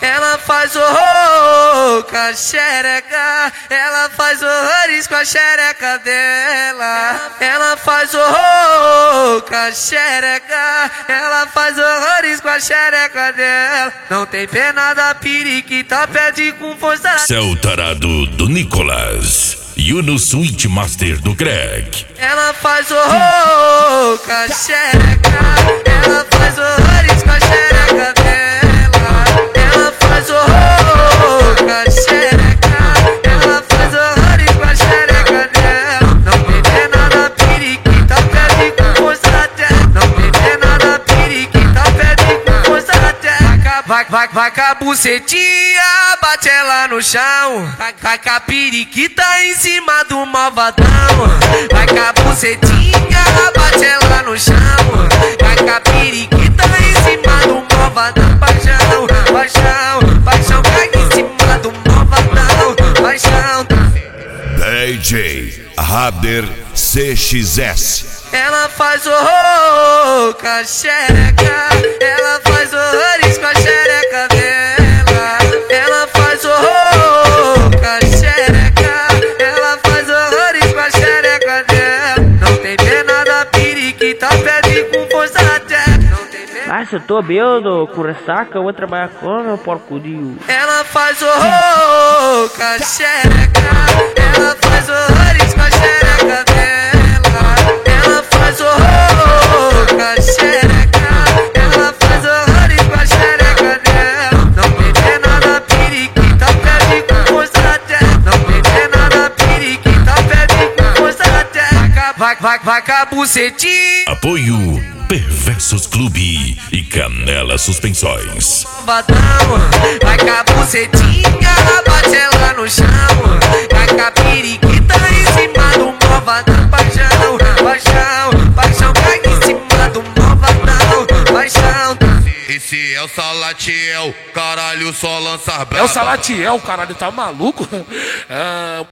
Ela faz horror com a xereca, ela faz horrores com a xereca dela. Ela faz horror com a xereca, ela faz horrores com a xereca dela. Não tem pena da periquita, pede com força. Seu tarado do Nicolas e o no Switch Master do Greg. Ela faz horror com a xereca, ela faz horrores com a xereca dela. Ela faz horror com a xereca, ela faz horrores com a xereca dela. Não tem pena da periquita, pede com força até. Não tem pena da periquita, pede com força até. Vai com a bucetinha, bate ela no chão. Vai com a periquita em cima do malvadão. Vai com a bucetinha, bate ela no chão. Vai com a periquita em cima do malvadão. Paixão, paixão, paixão, cai em cima do malvadão. Paixão. DJ Rader CXS. Ela faz horror com a xereca, ela faz horrores com a xereca dela. Ela faz horror com a xereca, ela faz horrores com a xereca dela. Não tem pena da periquita, pede com força até. Não tem pena. Ah, se eu tô bêbado, com ressaca, eu vou trabalhar com meu porcurinho. Ela faz horror com a xereca, ela faz horrores com a xereca dela. Ela faz horror com a xereca, ela faz horrores com a xereca dela. Não tem pena da periquita, pede com força até. Não tem pena da periquita, pede com força até. Vai com a bucetinha. Apoio Perversos Clube e Canela Suspensões. Vai com a bucetinha, bate ela no chão. Vai com a periquita em cima do malvadão. Paixão, paixão, paixão, cai em cima do malvadão. Paixão. Esse é o Salatiel, caralho, só lança braba. É o Salatiel, caralho, tá maluco?